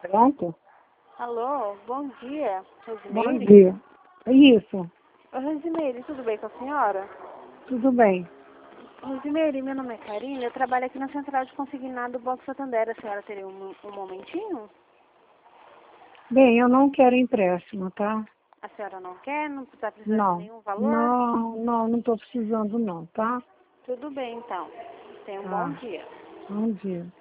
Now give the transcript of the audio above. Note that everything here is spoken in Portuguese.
Pronto? Alô, bom dia, Bom Rosimeire? dia. Isso, Oi, Rosimeire, tudo bem com a senhora? tudo bem. Rosimeire, meu nome é Karine, eu trabalho aqui na Central de Consignado do Banco Santander. A senhora teria um momentinho? Bem, eu não quero empréstimo, tá? A senhora não quer? Não está precisando de Não. nenhum valor? Não estou precisando não, tá? Tudo bem, então. Tenha um bom Tá. dia. Bom dia.